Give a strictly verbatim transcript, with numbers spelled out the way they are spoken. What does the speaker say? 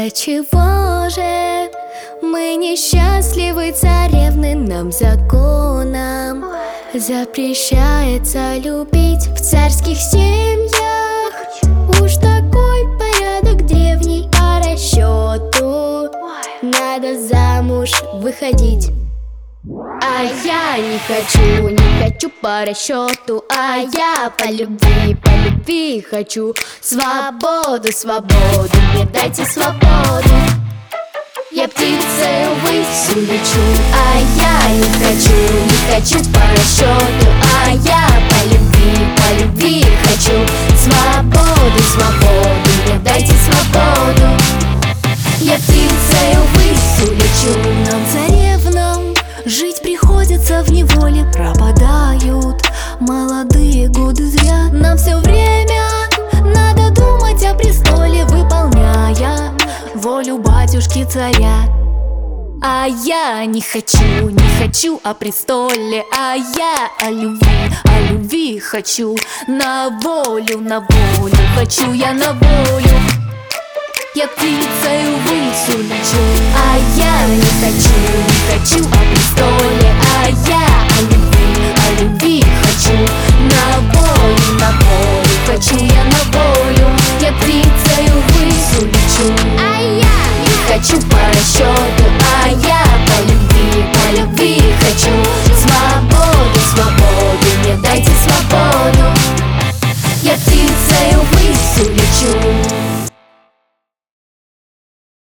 Для чего же мы несчастливы, царевны? Нам законом запрещается любить в царских семьях. Уж такой порядок древний, по расчету надо замуж выходить. А я не хочу, не хочу по расчету, а я по любви, по любви хочу свободу, свободу, мне дайте свободу. Я птицей ввысь улечу, а я не хочу, не хочу по расчету, а я по любви, по любви хочу свободу, свободу, мне дайте свободу. Я птицей ввысь улечу. Нам, царевнам, жить приходится в неволе, пропадают молодые годы зря. Нам все время надо думать о престоле, выполняя волю батюшки царя. А я не хочу, не хочу о престоле, а я о любви, о любви хочу. На волю, на волю, хочу я на волю. Я птицей ввысь улечу, а я не хочу, не хочу о престоле, а я о любви, о любви хочу. На волю, на волю, хочу я на волю. Я птицей ввысь улечу, А я не хочу по расчету, а я по любви, по любви хочу.